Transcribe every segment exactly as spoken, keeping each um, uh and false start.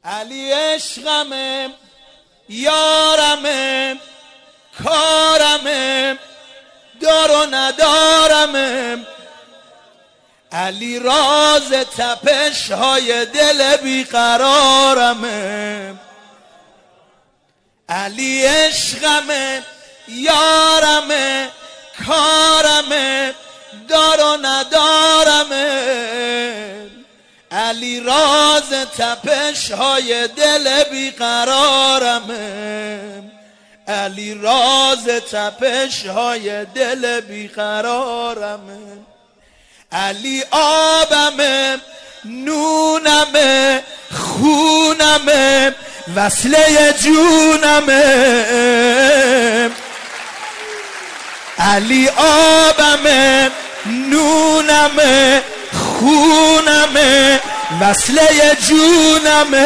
علی عشقمه، یارمه، کارمه، دار و ندارمه. علی راز تپش های دل بیقرارمه. علی عشقمه، یارمه، کارمه، دار و ندارمه. علی راز تپش های دل بیقرارمه. علی راز تپش های دل بیقرارمه. علی آبمه، نونمه، خونمه، وصله جونمه. علی آبمه، نونمه، خونمه، وصله جونمه.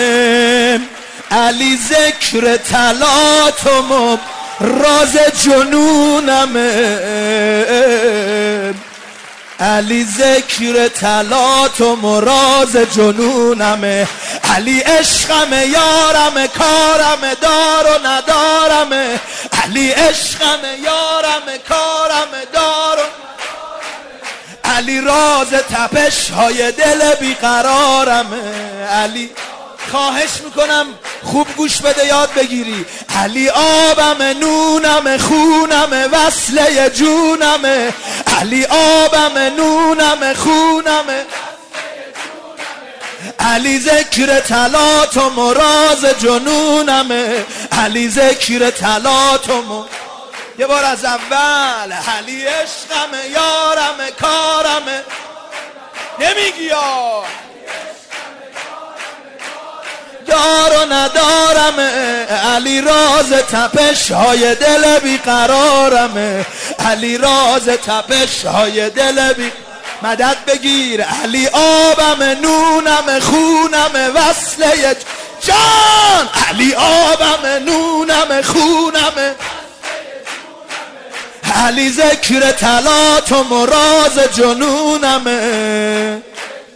علی ذکر طلاتم و راز جنونمه. علی ذکر طلاتم و راز جنونمه. علی عشقمه، یارمه، کارمه، دار و ندارمه. علی عشقمه، یارمه، کارمه، دار و علی راز تپش های دل بیقرارمه. علی خواهش میکنم خوب گوش بده یاد بگیری. علی آبمه، نونمه، خونمه، وصله جونمه. علی آبمه، نونمه، خونمه. علی ذکر طلاتم و راز جنونمه. علی ذکر طلاتم و یه بار از اول. علی عشقمه، یارمه، کارمه. نمیگی یا دار و ندارمه. علی راز تپش های دل بیقرارمه. علی راز تپش های دل بی مدد بگیر. علی آبمه، نونمه، خونمه، وصله جان. علی آبمه، نونمه، خونمه. علی ذکر طلاتم و راز جنونمه.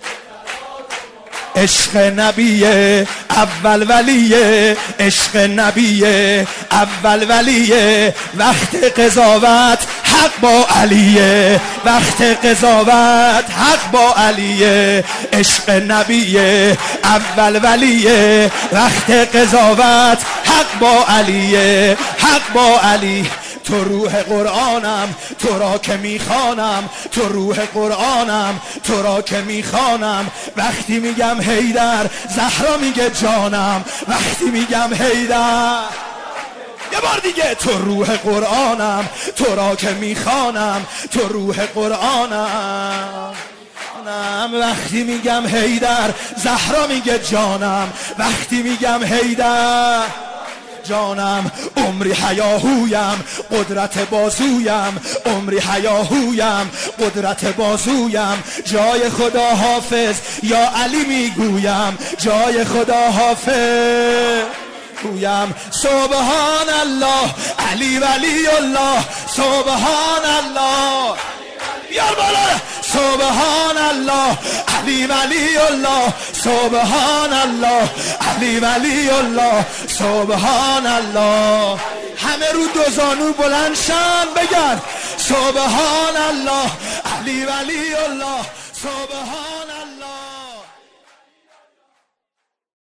عشق نبیه اول ولیه. عشق نبیه اول ولیه. وقت قضاوت حق با علیه. وقت قضاوت حق با علیه. عشق نبیه اول ولیه. وقت قضاوت حق با علیه. حق با علی. تو روح قرآنم، تو را که میخوانم. تو روح قرآنم، تو را که میخوانم. وقتی میگم حیدر، زهرا میگه جانم. وقتی میگم حیدر، یه بار دیگه. تو روح قرآنم، تو را که میخوانم. تو روح قرآنم. وقتی میگم حیدر، زهرا میگه جانم. وقتی میگم حیدر جانم. عمری حیاهویم، قدرت بازویم. عمری حیاهویم، قدرت بازویم. جای خدا حافظ یا علی میگویم. جای خدا حافظ گویم. سبحان الله، علی ولی الله. سبحان الله، بیار بالا. سبحان الله، علی ولی الله. سبحان الله، علی ولی الله. سبحان الله. همه رو دو زانو بلند شن بگن سبحان الله، علی ولی الله. سبحان